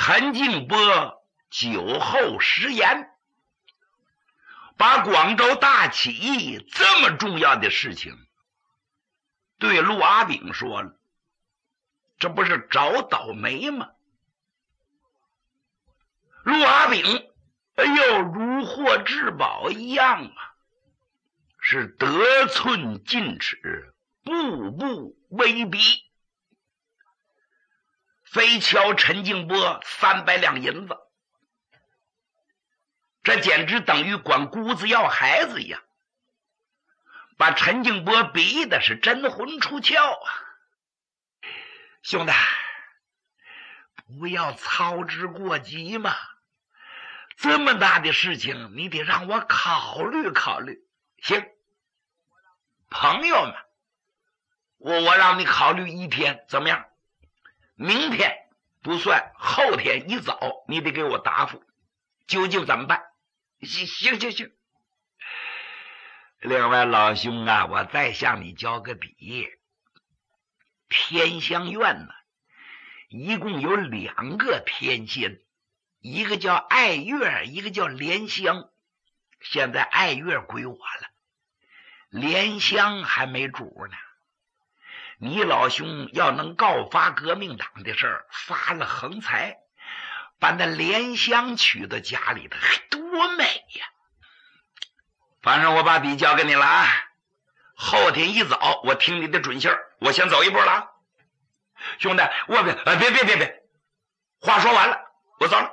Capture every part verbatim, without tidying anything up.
陈靖波酒后食言，把广州大起义这么重要的事情对陆阿炳说了，这不是找倒霉吗？陆阿炳哎呦如获至宝一样啊，是得寸进尺，步步威逼，非敲陈靖波三百两银子，这简直等于管姑子要孩子一样，把陈靖波逼的是真魂出窍啊！兄弟，不要操之过急嘛，这么大的事情你得让我考虑考虑。行，朋友们，我我让你考虑一天，怎么样？明天不算，后天一早你得给我答复，究竟怎么办？行行行行。另外老兄啊，我再向你交个底，天香院呢一共有两个天仙，一个叫爱月，一个叫莲香。现在爱月归我了，莲香还没主呢。你老兄要能告发革命党的事儿，发了横财，把那莲香娶到家里头，多美呀！反正我把笔交给你了啊，后天一早我听你的准信儿，我先走一步了啊。兄弟，我别别别别别，话说完了，我走了。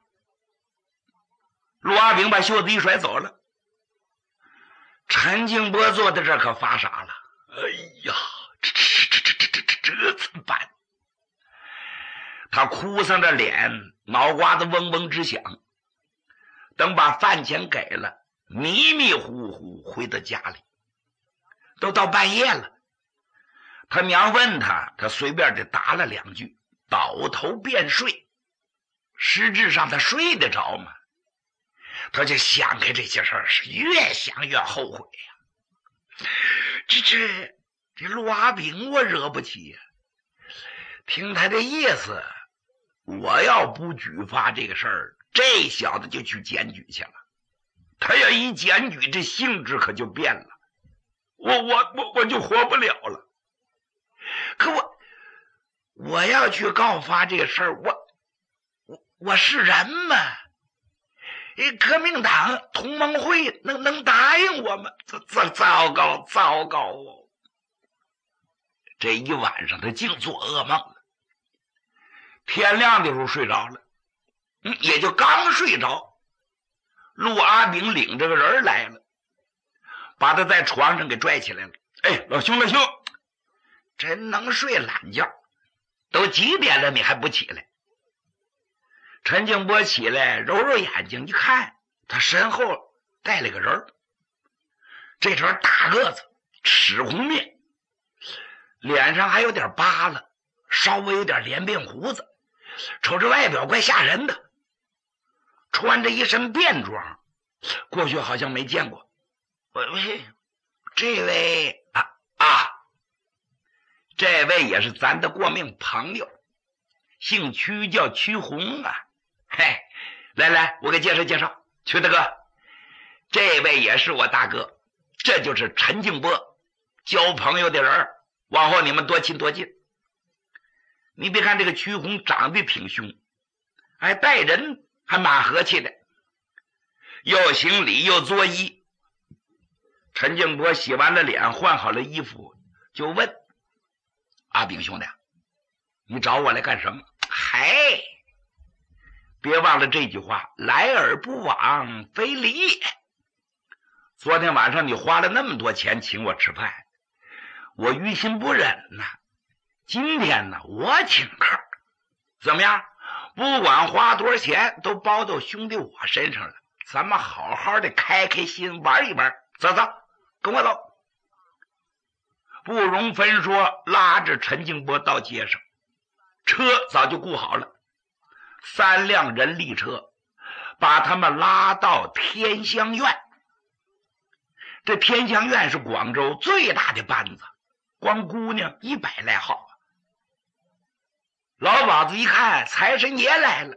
陆阿炳把袖子一甩走了。陈靖波坐在这可发傻了，哎呀，这这这这这这这怎么办？他哭丧着脸，脑瓜子嗡嗡直响。等把饭钱给了，迷迷糊糊回到家里，都到半夜了。他娘问他，他随便的答了两句，倒头便睡。实质上他睡得着吗？他就想开这些事儿，是越想越后悔呀。这这这陆阿炳我惹不起呀。听他的意思，我要不举发这个事儿，这小子就去检举去了。他要一检举，这性质可就变了，我我我我就活不了了。可我我要去告发这事儿，我我我是人吗？革命党同盟会能能答应我吗？这这糟糕糟糕哦！这一晚上他净做噩梦了。天亮的时候睡着了，嗯，也就刚睡着，陆阿炳领着个人来了，把他在床上给拽起来了。哎，老兄老兄，真能睡懒觉，都几点了你还不起来？陈靖波起来揉揉眼睛一看，他身后带了个人，这人大个子，齿红面，脸上还有点疤了，稍微有点脸鬓胡子，瞅着外表怪吓人的，穿着一身便装，过去好像没见过。喂，这位啊啊，这位也是咱的过命朋友，姓屈，叫屈红啊。嘿，来来，我给介绍介绍，屈大哥，这位也是我大哥，这就是陈靖波，交朋友的人，往后你们多亲多近。你别看这个屈红长得挺凶，哎，待人还蛮和气的，又行礼又作揖。陈靖波洗完了脸，换好了衣服，就问阿炳兄弟，你找我来干什么？嗨，别忘了这句话，来而不往非礼也。昨天晚上你花了那么多钱请我吃饭，我于心不忍呐。今天呢，我请客，怎么样？不管花多少钱，都包到兄弟我身上了。咱们好好的开开心玩一玩，走走，跟我走。不容分说，拉着陈靖波到街上，车早就雇好了，三辆人力车把他们拉到天香院。这天香院是广州最大的班子，光姑娘一百来号。老鸨子一看财神爷来了，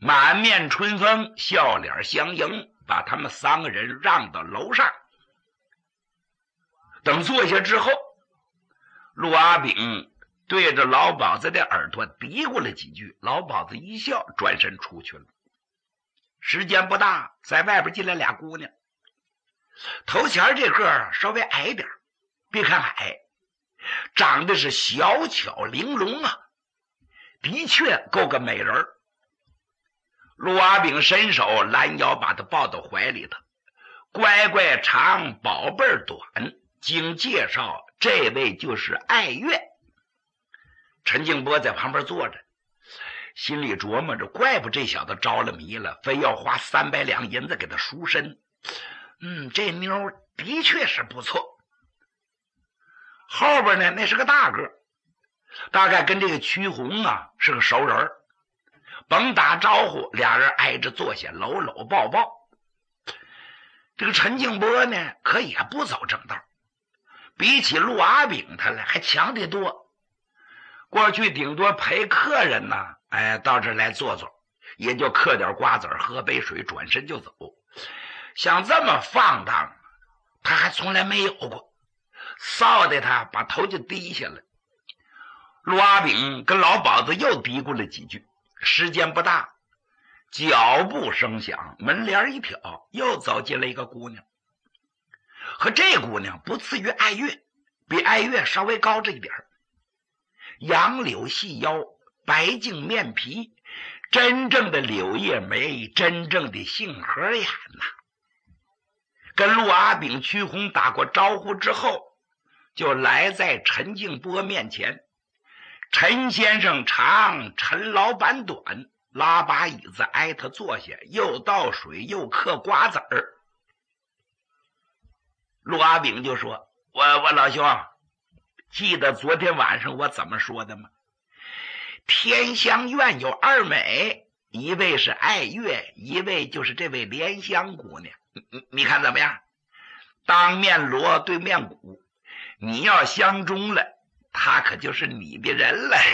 满面春风，笑脸相迎，把他们三个人让到楼上。等坐下之后，陆阿炳对着老鸨子的耳朵嘀咕了几句，老鸨子一笑，转身出去了。时间不大，在外边进来俩姑娘，头前这个稍微矮点，别看矮，长得是小巧玲珑啊，的确够个美人。陆阿炳伸手拦腰把她抱到怀里头，乖乖长，宝贝短，经介绍，这位就是爱月。陈静波在旁边坐着，心里琢磨着，怪不这小子着了迷了，非要花三百两银子给他赎身。嗯，这妞的确是不错。后边呢，那是个大个，大概跟这个曲红啊是个熟人，甭打招呼，俩人挨着坐下，搂搂抱抱。这个陈静波呢，可也不走正道，比起陆阿炳他来还强得多。过去顶多陪客人呢，哎，到这儿来坐坐，也就嗑点瓜子喝杯水，转身就走。像这么放荡，他还从来没有过，臊得他把头就低下了。陆阿炳跟老鸨子又嘀咕了几句，时间不大，脚步声响，门帘一挑，又走进来一个姑娘。和这姑娘不次于爱月，比爱月稍微高这一点，杨柳细腰，白净面皮，真正的柳叶眉，真正的杏核眼呐。跟陆阿炳、曲红打过招呼之后，就来在陈静波面前。陈先生长，陈老板短，拉把椅子挨他坐下，又倒水又嗑瓜子儿。陆阿炳就说：我我老兄，记得昨天晚上我怎么说的吗？天香院有二美，一位是爱月，一位就是这位莲香姑娘。你你看怎么样？当面锣对面鼓，你要相中了，他可就是你的人了。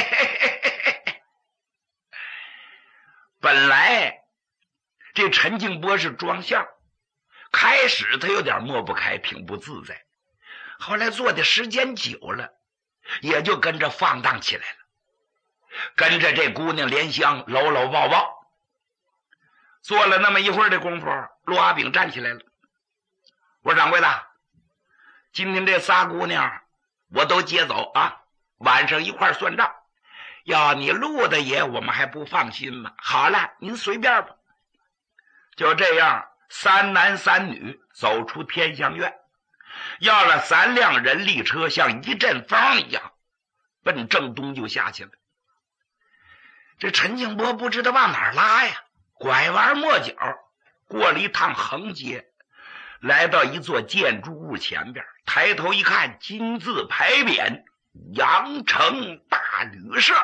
本来这陈静波是装相，开始他有点抹不开，挺不自在，后来做的时间久了，也就跟着放荡起来了，跟着这姑娘莲香搂搂抱抱。坐了那么一会儿的功夫，陆阿炳站起来了，我说掌柜的，今天这仨姑娘我都接走啊，晚上一块算账。要你陆大爷我们还不放心吗？好了，您随便吧。就这样，三男三女走出天香院，要了三辆人力车，像一阵风一样奔正东就下去了。这陈静波不知道往哪儿拉呀，拐弯抹角过了一趟横街，来到一座建筑物前边，抬头一看，金字牌匾阳城大旅社，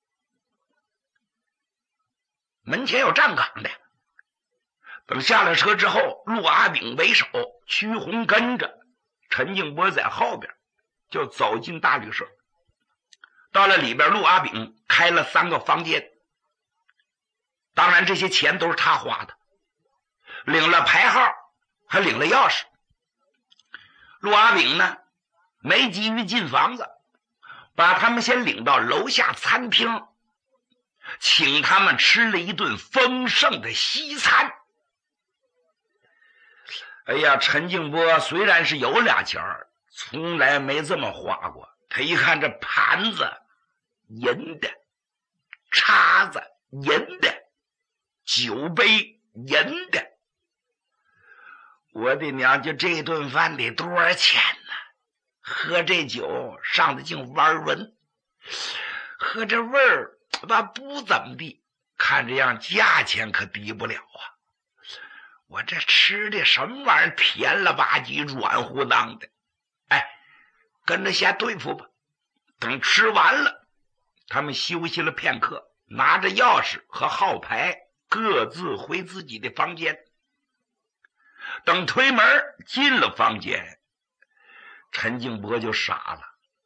门前有站岗的。等下了车之后，陆阿炳为首，曲红跟着，陈静波在后边，就走进大旅社。到了里边，陆阿炳开了三个房间，当然这些钱都是他花的，领了牌号，还领了钥匙。陆阿炳呢，没急于进房子，把他们先领到楼下餐厅，请他们吃了一顿丰盛的西餐。哎呀，陈静波虽然是有俩钱儿，从来没这么花过。他一看这盘子银的，叉子银的，酒杯银的，我的娘，就这顿饭得多少钱呢？喝这酒上的净玩轮，喝这味儿吧不怎么地，看这样价钱可低不了啊。我这吃的什么玩意儿，甜了吧唧，软乎当的。哎，跟着先对付吧。等吃完了，他们休息了片刻，拿着钥匙和号牌各自回自己的房间。等推门进了房间，陈静波就傻了，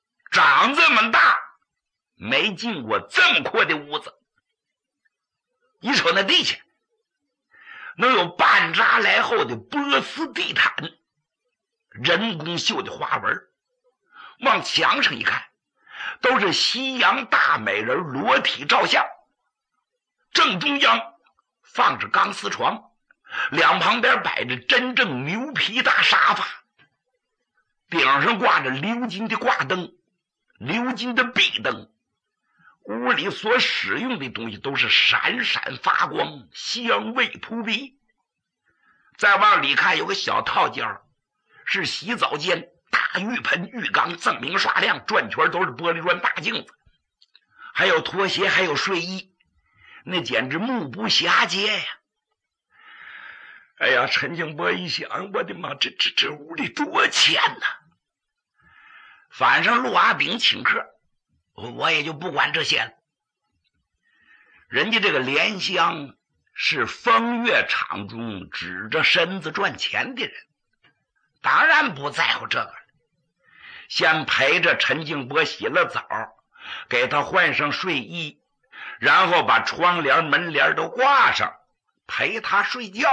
长这么大没进过这么阔的屋子。 你瞅那地下能有半扎来厚的波斯地毯，人工绣的花纹，往墙上一看，都是西洋大美人裸体照相。正中央放着钢丝床，两旁边摆着真正牛皮大沙发，顶上挂着鎏金的挂灯，鎏金的壁灯，屋里所使用的东西都是闪闪发光，香味扑鼻。再往里看，有个小套间，是洗澡间，大浴盆浴缸锃明刷亮，转圈都是玻璃砖大镜子，还有拖鞋，还有睡衣，那简直目不暇接呀！哎呀，陈静波一想，我的妈，这这这屋里多钱呐！反正陆阿炳请客，我也就不管这些了。人家这个莲香是风月场中指着身子赚钱的人，当然不在乎这个了。先陪着陈静波洗了澡，给他换上睡衣，然后把窗帘门帘都挂上，陪他睡觉。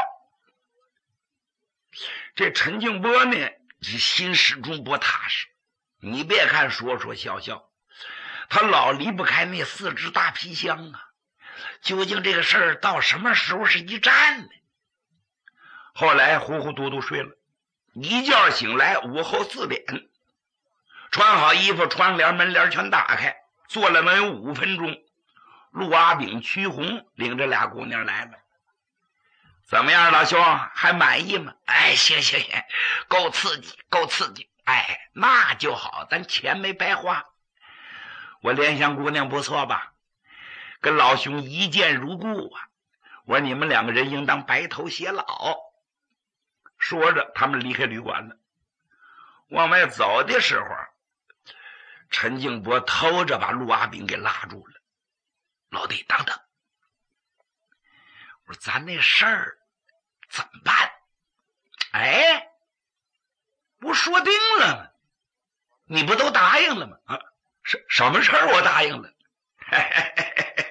这陈静波呢，心始终不踏实。你别看说说笑笑，他老离不开那四只大皮箱啊。究竟这个事儿到什么时候是一战呢？后来糊糊涂涂睡了，一觉醒来午后四点，穿好衣服，窗帘门帘全打开，坐了能有五分钟，陆阿炳、曲红领着俩姑娘来了。怎么样，老兄，还满意吗？哎，行行行，够刺激，够刺激。哎，那就好，咱钱没白花。我莲香姑娘不错吧？跟老兄一见如故啊！我说你们两个人应当白头偕老。说着，他们离开旅馆了。往外走的时候，陈静波偷着把陆阿炳给拉住了。老弟，等等，我说咱那事儿怎么办？哎，不说定了吗？你不都答应了吗？啊，什什么事儿我答应了？嘿嘿嘿嘿嘿。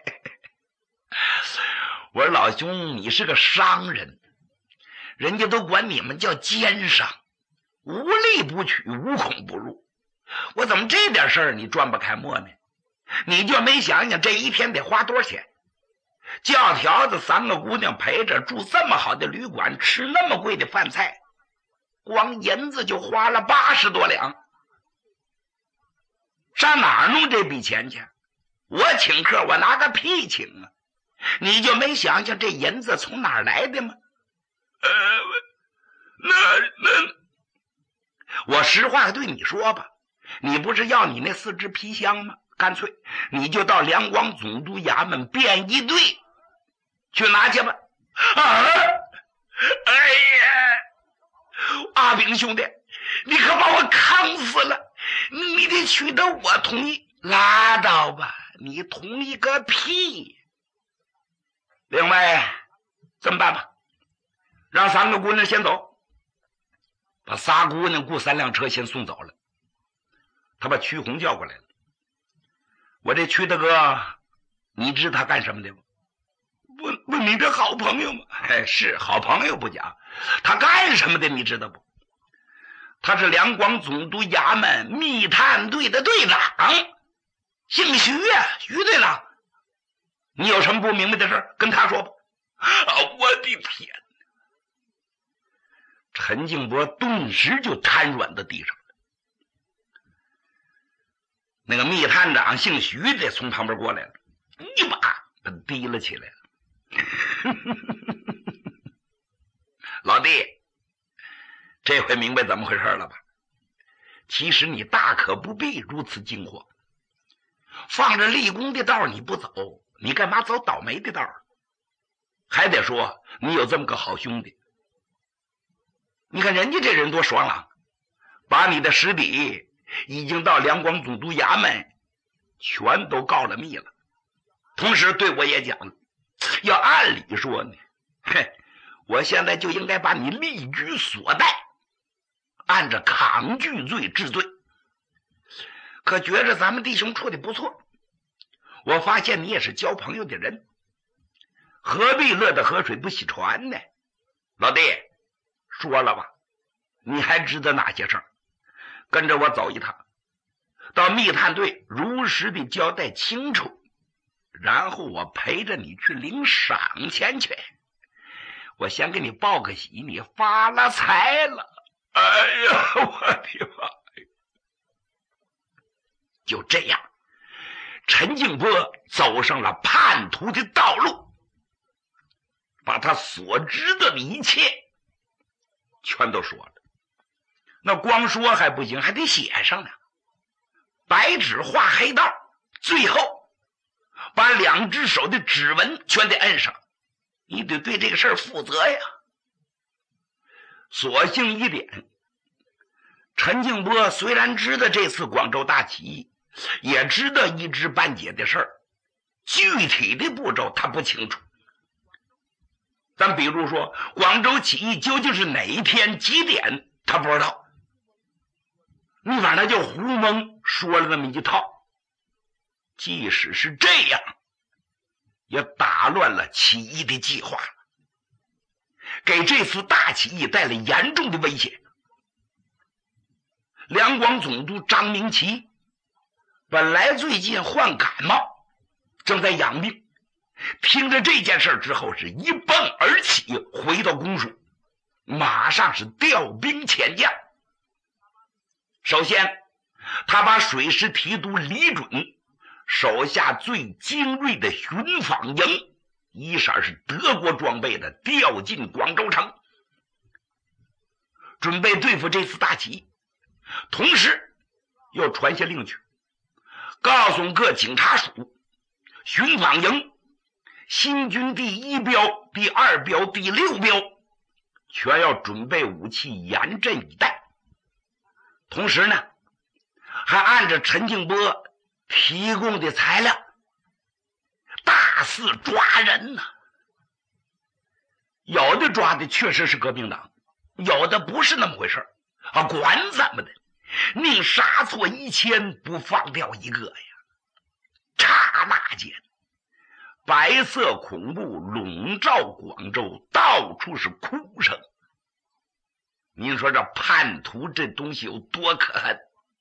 我说老兄，你是个商人，人家都管你们叫奸商，无利不取，无孔不入。我怎么这点事儿你转不开墨呢？你就没想想这一天得花多少钱？叫条子三个姑娘陪着，住这么好的旅馆，吃那么贵的饭菜，光银子就花了八十多两。上哪儿弄这笔钱去？我请客，我拿个屁请啊！你就没想想这银子从哪儿来的吗？呃，那那，我实话对你说吧，你不是要你那四只皮箱吗？干脆你就到两广总督衙门编一队去拿去吧。啊！哎呀，阿炳兄弟，你可把我坑死了！你得取得我同意。拉倒吧，你同意个屁！另外，这么办吧，让三个姑娘先走，把仨姑娘雇三辆车先送走了。他把曲红叫过来了。我这曲大哥，你知他干什么的吗？不不，你这好朋友吗？哎，是好朋友不假。他干什么的你知道不？他是两广总督衙门密探队的队长，姓徐呀，徐队长。你有什么不明白的事跟他说吧。啊，我的天！陈静波顿时就瘫软在地上了。那个密探长姓徐的从旁边过来了，一把把他提了起来了。老弟，这回明白怎么回事了吧？其实你大可不必如此惊慌，放着立功的道你不走，你干嘛走倒霉的道？还得说你有这么个好兄弟。你看人家这人多爽朗，把你的师弟已经到两广总督衙门全都告了密了，同时对我也讲了，要按理说呢，嘿，我现在就应该把你立居所带，按着抗拒罪治罪。可觉着咱们弟兄处的不错，我发现你也是交朋友的人， 何必乐得河水不洗船呢？老弟，说了吧，你还知道哪些事儿？跟着我走一趟，到密探队如实的交代清楚，然后我陪着你去领赏钱去。我先给你报个喜，你发了财了。哎呀，我的妈！就这样，陈静波走上了叛徒的道路，把他所知道的一切全都说了。那光说还不行，还得写上呢，白纸画黑道，最后把两只手的指纹全得摁上，你得对这个事儿负责呀。所幸一点，陈静波虽然知道这次广州大起义，也知道一知半解的事儿，具体的步骤他不清楚。咱比如说广州起义究竟是哪一天几点，他不知道。你反正就胡蒙说了那么一套，即使是这样，也打乱了起义的计划，给这次大起义带来严重的威胁。两广总督张明奇本来最近患感冒，正在养病，听着这件事之后是一蹦而起，回到公署，马上是调兵遣将。首先他把水师提督李准手下最精锐的巡防营，一色是德国装备的，调进广州城，准备对付这次大起义。同时又传下令去，告诉各警察署、巡防营、新军第一标、第二标、第六标全要准备武器，严阵以待。同时呢，还按照陈静波提供的材料大肆抓人呢、啊。有的抓的确实是革命党，有的不是那么回事啊，管怎么的，宁杀错一千，不放掉一个呀！刹那间，白色恐怖笼罩广州，到处是哭声。您说这叛徒这东西有多可恨？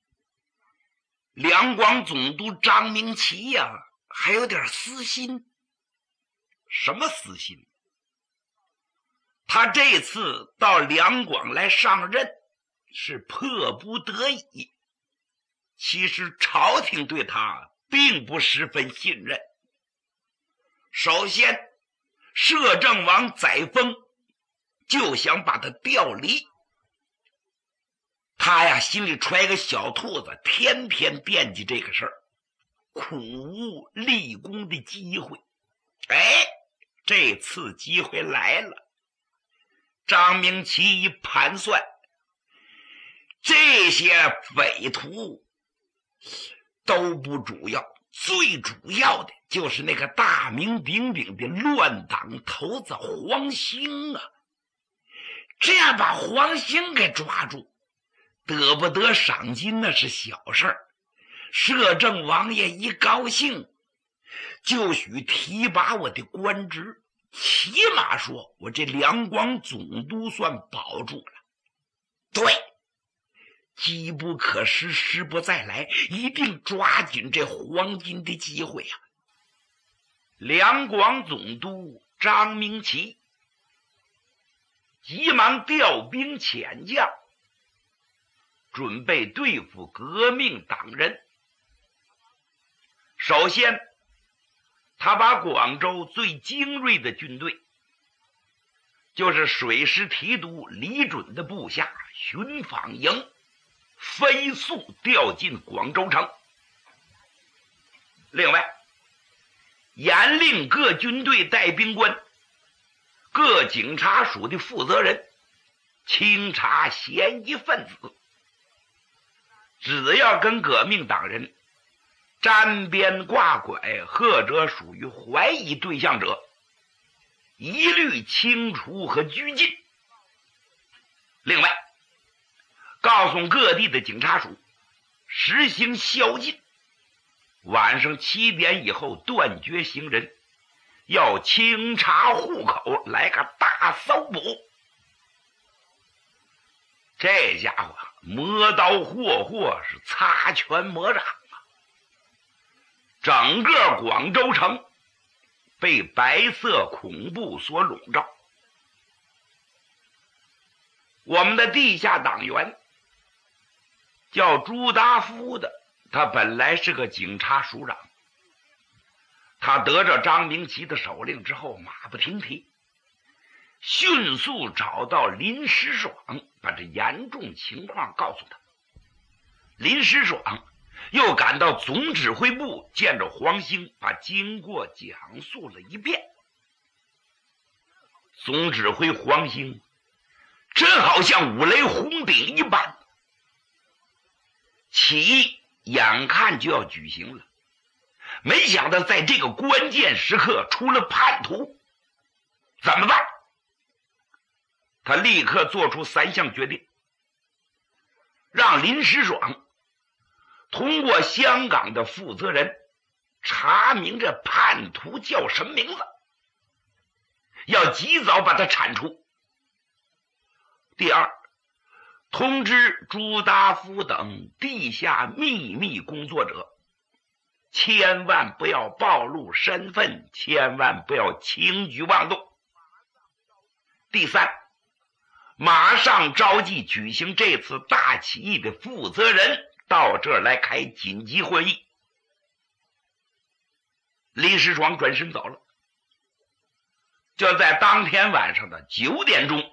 两广总督张明奇呀、啊，还有点私心。什么私心？他这次到两广来上任是迫不得已，其实朝廷对他并不十分信任。首先，摄政王载沣就想把他调离，他呀心里揣个小兔子，天天惦记这个事儿，苦无立功的机会。哎，这次机会来了。张明奇一盘算，这些匪徒都不主要，最主要的就是那个大名鼎鼎的乱党头子黄兴啊！这样把黄兴给抓住，得不得赏金那是小事儿，摄政王爷一高兴，就许提拔我的官职，起码说我这两广总督算保住了。对，机不可失，时不再来，一定抓紧这黄金的机会啊！两广总督张明奇急忙调兵遣将，准备对付革命党人。首先，他把广州最精锐的军队，就是水师提督李准的部下巡防营，飞速调进广州城。另外，严令各军队带兵官、各警察署的负责人清查嫌疑分子，只要跟革命党人沾边挂拐或者属于怀疑对象者，一律清除和拘禁。另外，告诉各地的警察署实行宵禁，晚上七点以后断绝行人， 要清查户口，来个大搜捕。这家伙磨刀霍霍，是擦拳魔掌啊！整个广州城被白色恐怖所笼罩。我们的地下党员叫朱达夫的，他本来是个警察署长，他得着张明奇的手令之后，马不停蹄，迅速找到林时爽，把这严重情况告诉他。林时爽又赶到总指挥部，见着黄兴，把经过讲述了一遍。总指挥黄兴真好像五雷轰顶一般，起义眼看就要举行了，没想到在这个关键时刻出了叛徒，怎么办？他立刻做出三项决定，让林时爽通过香港的负责人查明这叛徒叫什么名字，要及早把他铲除。第二，通知朱达夫等地下秘密工作者，千万不要暴露身份，千万不要轻举妄动。第三，马上召集举行这次大起义的负责人到这儿来开紧急会议。李时爽转身走了。就在当天晚上的九点钟，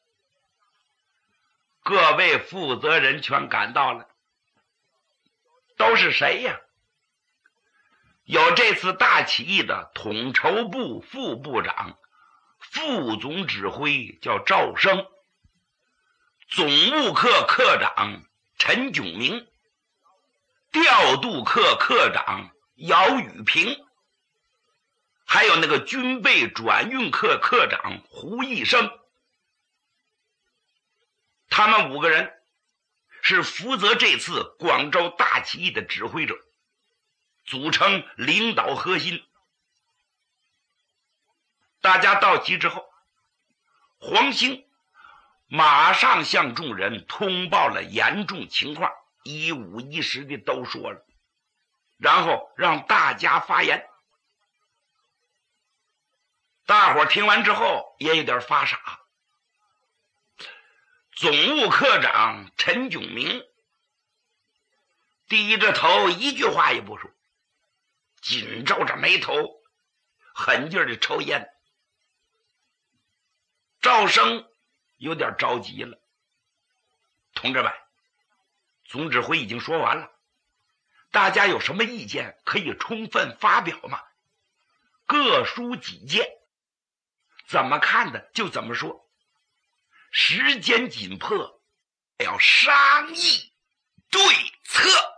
各位负责人全赶到了。都是谁呀？有这次大起义的统筹部副部长、副总指挥叫赵生，总务科科长陈炯明，调度科科长姚宇平，还有那个军备转运科科长胡义生。他们五个人是负责这次广州大起义的指挥者，组成领导核心。大家到齐之后，黄兴马上向众人通报了严重情况，一五一十的都说了，然后让大家发言。大伙听完之后也有点发傻。总务科长陈炯明低着头，一句话也不说，紧皱着眉头，狠劲儿的抽烟。赵生有点着急了，同志们，总指挥已经说完了，大家有什么意见可以充分发表吗？各抒己见，怎么看的就怎么说，时间紧迫，要商议对策。